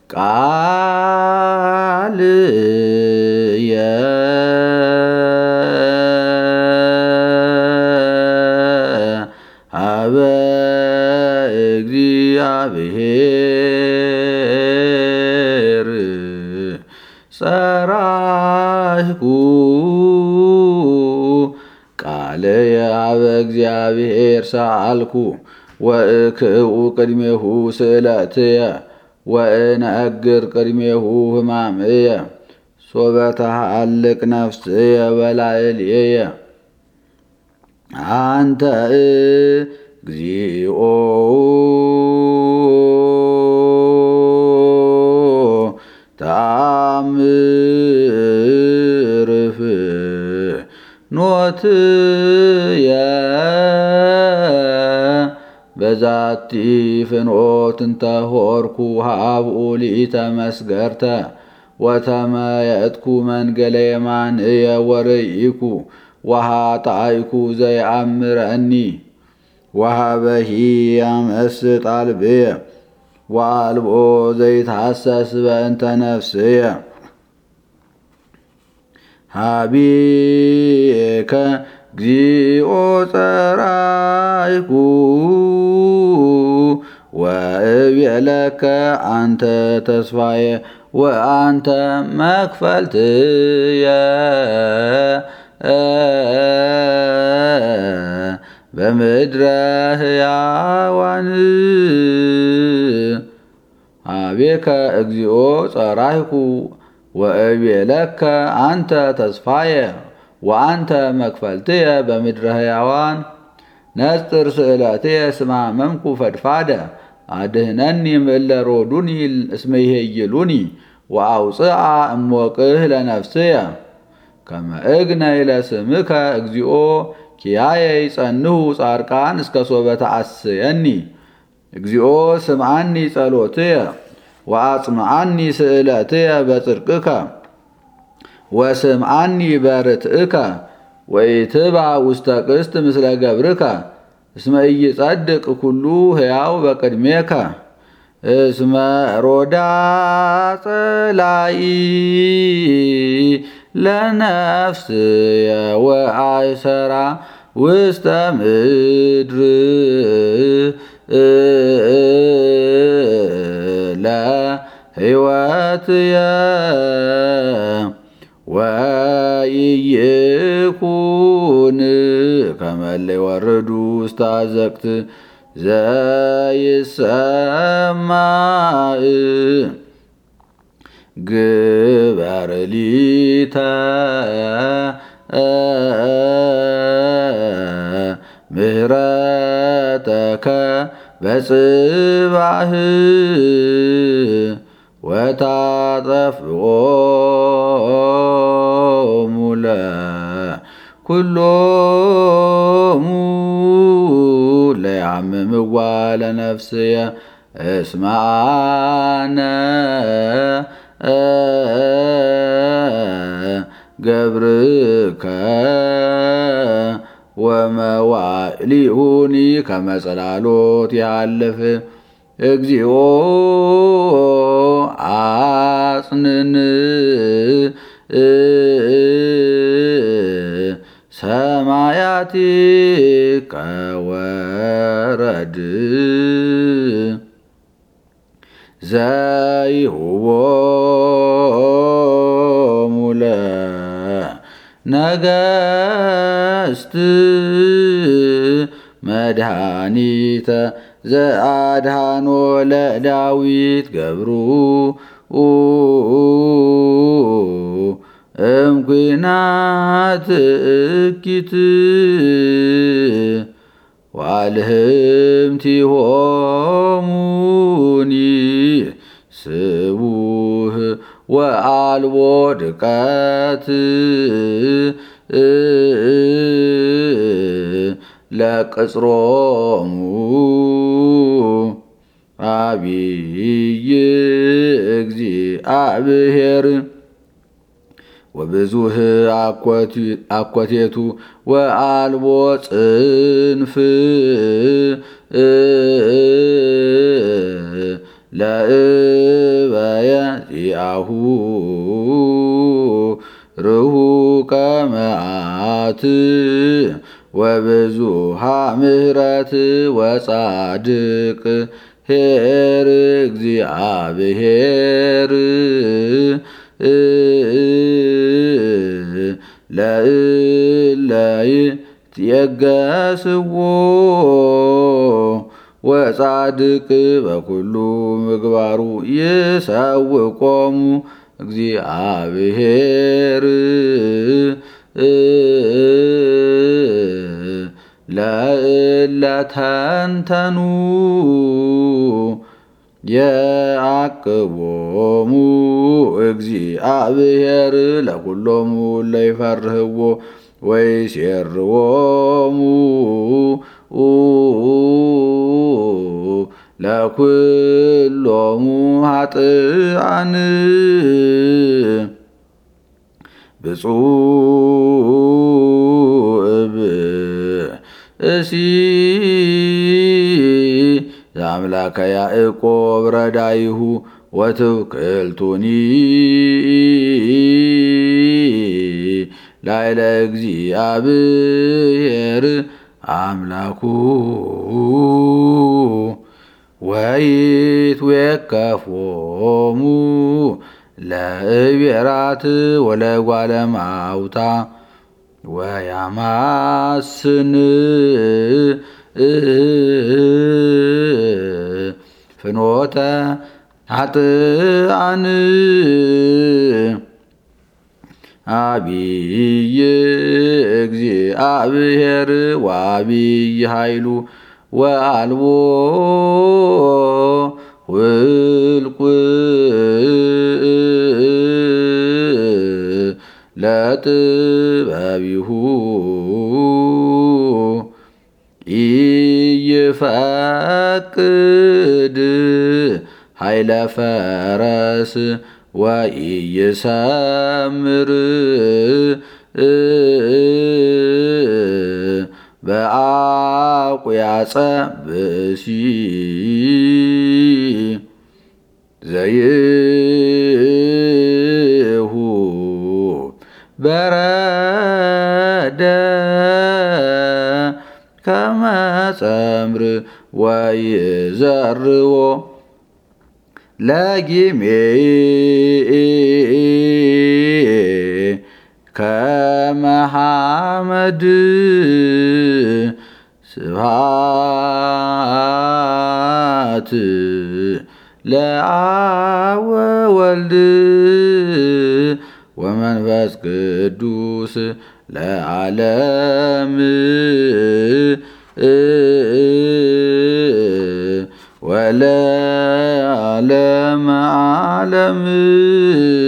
ቃልየ ሀበ እግዚአብሔር ጸራህኩ ቃልየ ሀበ እግዚአብሔር ሰአልኩ ወእክኡ ቅድሜሁ ስእለትየ ወእነግር ቅድሜሁ ሕማምየ ሶበ ተሃልቅ ነፍስየ በላዕሌየ አንተ እግዚኦ ተአምር ፍኖትየ በዛቲ ፍኖት እንተ ሆርኩ ሀብኡ ሊተ መስገርተ ወተመየጥኩ መንገለ የማንየ ወርኢኩ ወሃጣይኩ ዘይአምረኒ ወሀበሂ ያመስጥ አልብየ ወአልቦ ዘይትሐሰስ በእንተ ነፍስየ ሀቢከ እግዚኦ ጸራይኩ ወእብየለከ አንተ ተስፋየ ወአንተ መክፈልትየ በምድረ ሕያዋን ሀቤከ እግዚኦ ጸራይኩ ወእብየለከ አንተ ተስፋየ ወአንተ መክፈልትየ በምድረ ሕያዋን ነጽር ስእለትየ ስማመምኩ ፈድፋደ አድህነኒ እምእለ ሮዱኒ እስመ ይሄይሉኒ ወአውፅአ እሞቅህ ለነፍስየ ከመ እግነይ ለስምከ እግዚኦ ኪያየ ይጸንሁ ጻድቃን እስከ ሶበ ተአስየኒ እግዚኦ ስምዓኒ ጸሎትየ ወአጽምዓኒ ስእለትየ በጽድቅከ ወስምዓኒ በርትእከ ወኢትባ ውስተ ቅስት ምስለ ገብርከ እስመ ኢይጸድቅ ኩሉ ሕያው በቅድሜከ እስመ ሮዳ ጸላኢ ለነፍስየ ወአይሰራ ውስተ ምድር ለሕይወትየ ወኢይኩን ከመ ለይወርዱ ውስተ አዘቅት ዘይሰማዕ ግበር ሊተ ምህረተከ በጽባህ ወታጠፍኦሙ ለኩሎሙ ለያምምዋ ለነፍስየ እስመ አነ ገብርከ ወመዋዕሊሁኒ ከመ ጽላሎት ያልፍ እግዚኦ አጽንን ሰማያቲከ ወረድ ዘይሁቦሙ ለነገሥት መድኃኒተ ዘአድኃኖ ለዳዊት ገብሩ እምኩናት እኪት ዋልህምቲሆሙኒ ስቡህ ወአልቦ ድቀት ለቅጽሮሙ አቢይ እግዚአብሔር ወብዙህ አኮቴቱ ወአልቦ ጽንፍ ለእበየ አርአየ ዚአሁ ርሁቀ መዓት ወብዙሃ ምሕረት ወጻድቅ ኄር እግዚአብሔር ለእለ ይትየገስዎ ወጻድቅ በኩሉ ምግባሩ ይሰውቆሙ እግዚአብሔር ለእለ ተንተኑ የአቅቦሙ እግዚአብሔር ለኩሎሙ ለይፈርህዎ ወይሴርዎሙ ለኩሎሙ ኃጥኣን ብፁዕ ብእሲ ዘአምላከ ያዕቆብ ረዳይሁ ወትውክልቱኒ ላዕለ እግዚአብሔር አምላኩ ወይትዌከፎሙ ለእብየራት ወለጓለ ማውታ ወያማስን ፍኖተ ኃጥኣን አቢይ እግዚአብሔር ወአቢይ ኃይሉ ወአልቦ ውልቁ ለጥበቢሁ ኢይፈቅድ ኃይለ ፈረስ ወኢይሰምር በአቁያጸ ብእሲ ዘይሁ በረደ ከመ ጸምር ወይዘርዎ ለጊሜ ከመ ሐመድ ስብሐት ለአብ ወወልድ ወመንፈስ ቅዱስ ለዓለም ወለዓለመ ዓለም